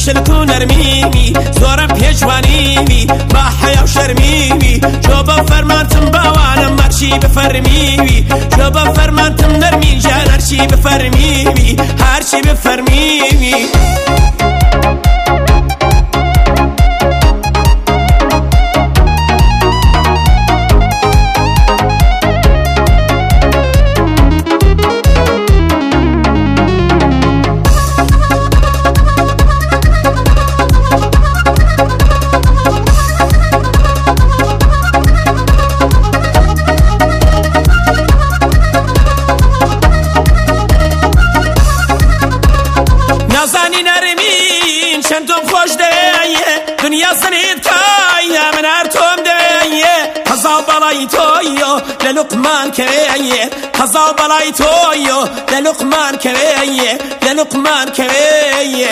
شنشلک و نرمیمی زۆرم پێجوانیوی با حیا و شەرمیوی جۆ بە فەرمانتم باوانم هەرچی بفەرمیوی جۆ بە فەرمانتم نەرمین ژیان هەرچی بفەرمیوی هەرچی بفەرمیوی نازانی نرمین چندم خوش دیه دنیا سنید کایه من هر توم دیه هزار بلای تویو للقمان کریه هزار بلای تویو للقمان کریه للقمان کریه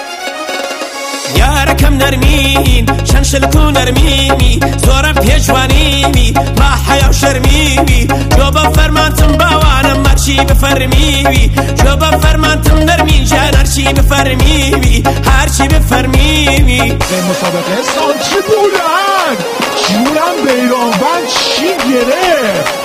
یارکم نرمین شنشلک و نرمیمی زۆرم پێجوانیوی با حیا و شەرمیوی جۆ بە فەرمانتم باوانم هەرچی بفەرمیوی جۆ بە فەرمانتم نەرمین ژیان هەرچی بفەرمیوی هەرچی بفەرمیوی مسابقه سانچی بودن جونم بیرانوند چی گرفت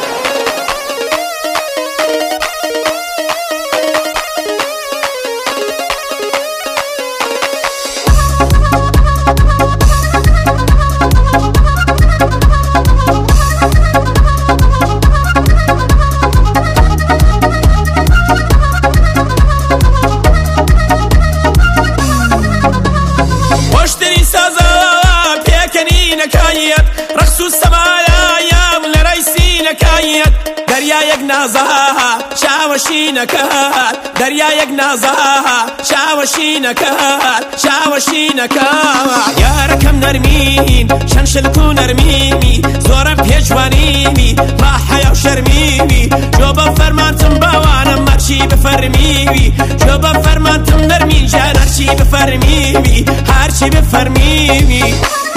رقص السمايا لريسي نكايت دريا يقنازها شاوشي نكات دريا يقنازها شاوشي نكات شاوشي نكات يا ركم نرمين شنشلك ونرميمي زورم بيجوانيمي ما حيا وشرميمي جوبا فرمانتم باوانم هرشي بفرميمي جوبا فرمانتم نرمين جان هرشي بفرميمي هرشي بفرميمي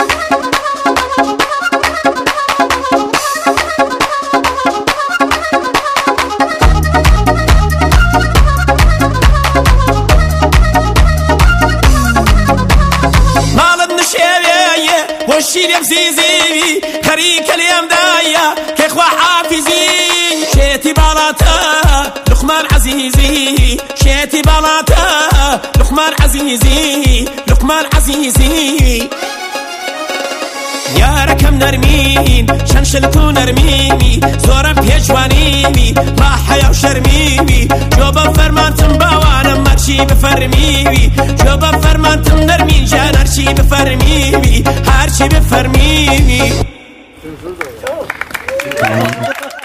والشيريم زيزي خريك اليوم دايا كيخوا حافظي شيتي بلاتا لقمان عزيزي شيتي بلاتا لقمان عزيزي لقمان عزيزي يا ركم نرمين شنشلك و نرميمي زورم بيجوانيمي ما حيا و شرميمي جو بە فەرمانتم باوانم هەرچی بفەرمیوی جو بە فەرمانتم نەرمین ژیان هەرچی بفەرمیوی هەرچی بفەرمیوی